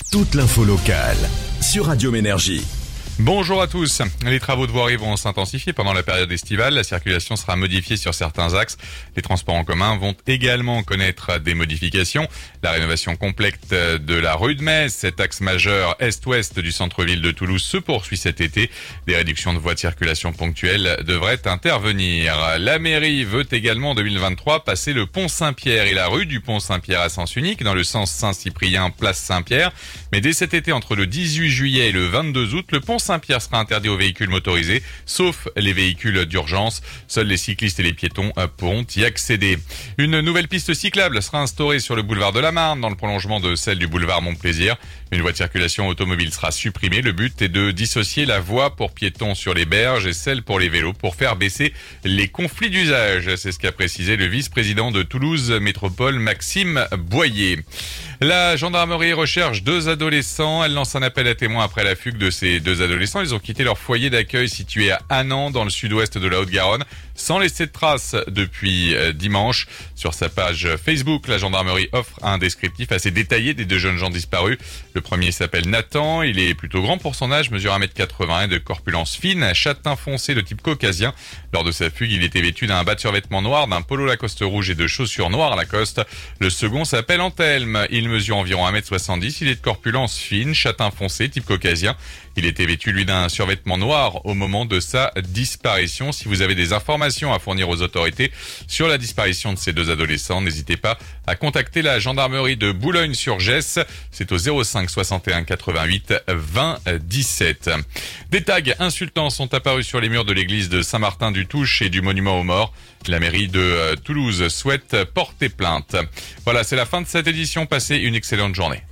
toute l'info locale sur Radio Ménergie. Bonjour à tous. Les travaux de voirie vont s'intensifier pendant la période estivale. La circulation sera modifiée sur certains axes. Les transports en commun vont également connaître des modifications. La rénovation complète de la rue de Metz, cet axe majeur est-ouest du centre-ville de Toulouse, se poursuit cet été. Des réductions de voies de circulation ponctuelles devraient intervenir. La mairie veut également en 2023 passer le pont Saint-Pierre et la rue du pont Saint-Pierre à sens unique dans le sens Saint-Cyprien, place Saint-Pierre. Mais dès cet été, entre le 18 juillet et le 22 août, le pont Saint-Pierre sera interdit aux véhicules motorisés, sauf les véhicules d'urgence. Seuls les cyclistes et les piétons pourront y accéder. Une nouvelle piste cyclable sera instaurée sur le boulevard de la Marne, dans le prolongement de celle du boulevard Montplaisir. Une voie de circulation automobile sera supprimée. Le but est de dissocier la voie pour piétons sur les berges et celle pour les vélos pour faire baisser les conflits d'usage. C'est ce qu'a précisé le vice-président de Toulouse Métropole, Maxime Boyer. La gendarmerie recherche 2 adolescents. Elle lance un appel à témoins après la fugue de ces 2 adolescents. Ils ont quitté leur foyer d'accueil situé à Annan, dans le sud-ouest de la Haute-Garonne, sans laisser de traces depuis dimanche. Sur sa page Facebook, la gendarmerie offre un descriptif assez détaillé des 2 jeunes gens disparus. Le premier s'appelle Nathan. Il est plutôt grand pour son âge, mesure 1m80 et de corpulence fine, châtain foncé de type caucasien. Lors de sa fugue, il était vêtu d'un bas de survêtement noir, d'un polo Lacoste rouge et de chaussures noires Lacoste. Le second s'appelle Anthelme. Il mesure environ 1m70. Il est de corpulence fine, châtain foncé, type caucasien. Il était vêtu, lui, d'un survêtement noir au moment de sa disparition. Si vous avez des informations à fournir aux autorités sur la disparition de ces 2 adolescents, n'hésitez pas à contacter la gendarmerie de Boulogne-sur-Gesse. C'est au 05 61 88 20 17. Des tags insultants sont apparus sur les murs de l'église de Saint-Martin-du-Touche et du monument aux morts. La mairie de Toulouse souhaite porter plainte. Voilà, c'est la fin de cette édition. Passez une excellente journée.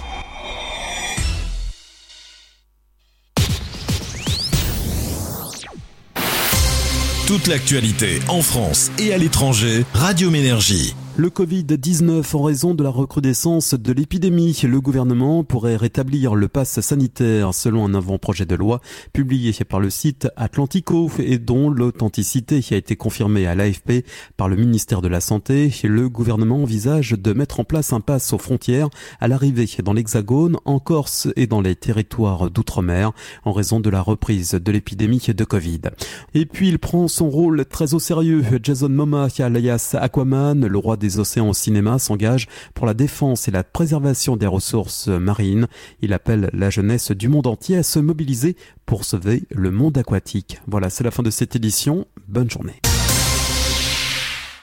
Toute l'actualité en France et à l'étranger, Radio Ménergie. Le Covid-19, en raison de la recrudescence de l'épidémie, le gouvernement pourrait rétablir le pass sanitaire selon un avant-projet de loi publié par le site Atlantico et dont l'authenticité a été confirmée à l'AFP par le ministère de la Santé. Le gouvernement envisage de mettre en place un pass aux frontières à l'arrivée dans l'Hexagone, en Corse et dans les territoires d'outre-mer en raison de la reprise de l'épidémie de Covid. Et puis il prend son rôle très au sérieux. Jason Momoa, alias Aquaman, le roi des océans au cinéma, s'engage pour la défense et la préservation des ressources marines. Il appelle la jeunesse du monde entier à se mobiliser pour sauver le monde aquatique. Voilà, c'est la fin de cette édition. Bonne journée.